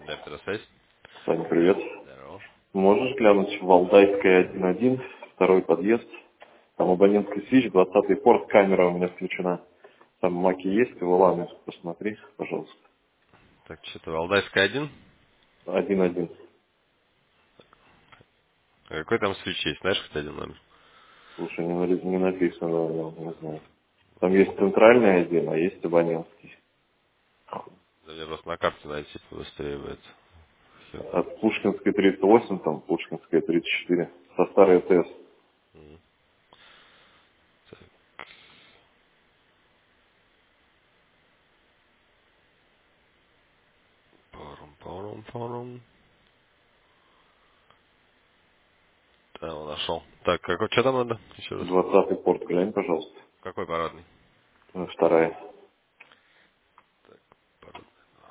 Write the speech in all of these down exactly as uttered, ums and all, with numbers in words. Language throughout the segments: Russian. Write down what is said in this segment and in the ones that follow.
Да, связь. Саня, привет. Здорово. Можешь глянуть Валдайская один один, второй подъезд. Там абонентский свич, двадцатый порт, камера у меня включена. Там маки есть, выланы, посмотри, пожалуйста. Так, что-то Валдайская один. Один один. А какой там свич есть? Знаешь, хоть один номер? Слушай, не, на- не написано, я не знаю. Там есть центральный один, а есть абонентский. Да мне просто на карте найти быстрее будет. Всё. От Пушкинской тридцать восемь, там Пушкинская тридцать четыре. Со старой ТС. М. Так, парум, парум, парум. Да, его нашел. Так, какой, что там надо? Еще раз. Двадцатый порт, глянь, пожалуйста. Какой парадный? Э, Вторая. Так, парадный.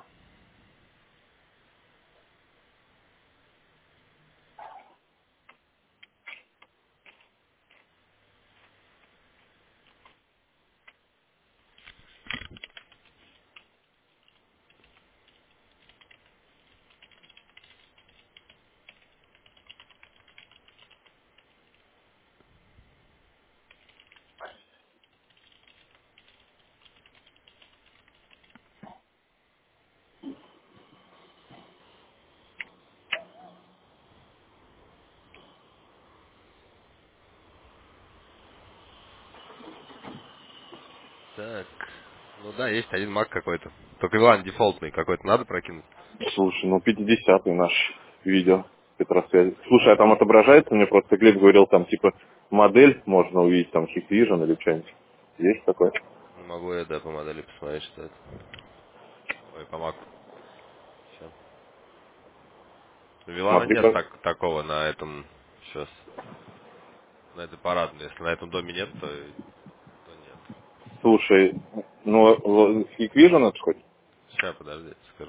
Так, ну да, есть один маг какой-то. Только Иван дефолтный какой-то надо прокинуть? Слушай, ну пятидесятый наш видео Петросвязи. Слушай, а там отображается, мне просто Глеб говорил, там типа модель можно увидеть, там Hikvision или что-нибудь. Есть такое? Не могу я, да, по модели посмотреть, что это. Ой, по маку. Все. Вилана Смотри, нет как. так, такого на этом сейчас. На этой парадной. Если на этом доме нет, то, то нет. Слушай, ну л- Hikvision это хоть? Сейчас, подожди, скажу.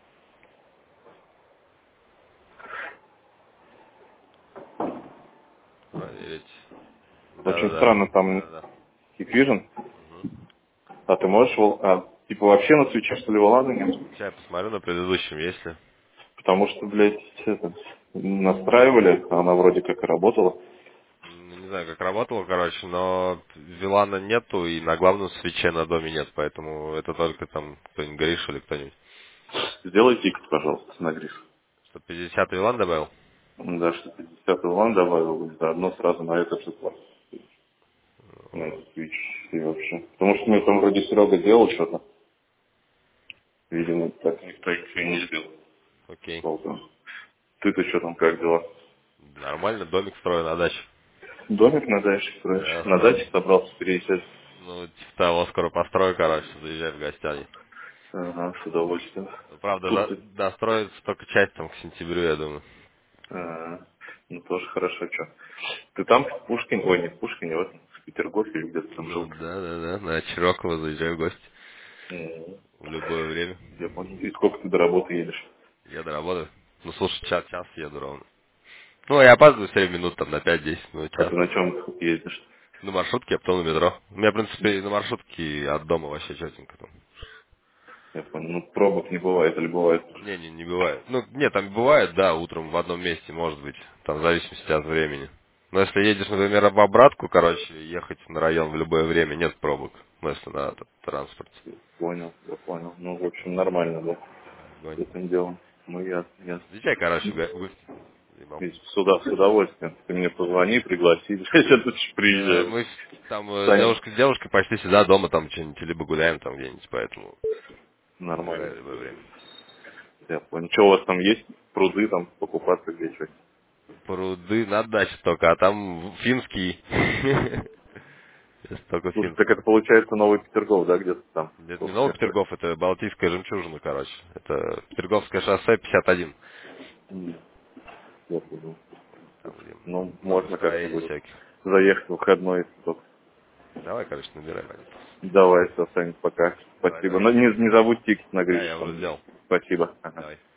Проверить. Очень Да-да-да. странно там Да-да-да. Hikvision. Угу. А ты можешь, вол- а, типа вообще на свече что ли Волана нет? Сейчас я посмотрю на предыдущем, есть ли. Потому что, блядь, это, настраивали, она вроде как и работала. Ну, не знаю, как работало, короче, но Вилана нету, и на главном свече на доме нет, поэтому это только там кто-нибудь Гриш или кто-нибудь. Сделай тикет, пожалуйста, на Гриш. Что, пятьдесят Вилан добавил? Да, что пятьдесят Волан добавил, заодно сразу на этот же план. На О, этот Twitch и вообще. Потому что мне там вроде Серега делал что-то. Видимо, так никто еще и не сделал. окей. Толком. Ты-то что там, как дела? Нормально, домик строю на даче. Домик на даче строишь? Да, На скоро. даче собрался переезжать? Ну, типа того, скоро построю, короче, заезжай в гостяне. Ага, с удовольствием. Ну, правда, Тут за- ты. достроится только часть там к сентябрю, я думаю. Ага. Ну тоже хорошо, что. Ты там в Пушкине, ой, не в Пушкине, вот в Петергофе или где-то там Ну, жил? да, да, да, на Чирокова заезжаю в гости М. в любое время. Я понял. И сколько ты до работы едешь? Я до работы. Ну, слушай, час, час еду ровно. Ну, я опаздываю все время минут там на пять-десять, ну, А час. ты на чем ездишь? На маршрутке, а потом на метро. У меня, в принципе, и на маршрутке от дома вообще четенько там. Я понял. Ну, пробок не бывает или бывает? Не, не, не бывает. Ну, нет, там бывает, да, утром в одном месте, может быть, там в зависимости от времени. Но если едешь, например, в обратку, короче, ехать на район в любое время, нет пробок. Ну, если на этот транспорт. Понял, я понял. Ну, в общем, нормально, да, с Огонь. этим делом. Ну, ясно, ясно. Езжай, короче, в го- в гости. Заебал. И сюда с удовольствием. Ты мне позвони, пригласи. Я тут же Да, приезжаю. мы с- там э, с Саня, девушкой, с девушкой почти всегда дома, там что-нибудь, либо гуляем там где-нибудь, поэтому заезжай нормально. в любое время. Я понял. Что у вас там есть? Пруды там, покупаться где что? Пруды на даче только, а там финский. Сейчас только Слушай, так это финского. получается Новый Петергоф, да, где-то там? Это не После Новый этого. Петергоф, это Балтийская жемчужина, короче. Это Петерговское шоссе пятьдесят один. М, я понял. Там, где Ну, много можно строений как-нибудь всяких. заехать в выходной, если только. Давай, короче, набирай монет. Давай, все, Саня, пока. Давай, Спасибо. давай. Но не, не забудь тикет на Да, Гришу я уже там. сделал. Спасибо. Ага. Давай.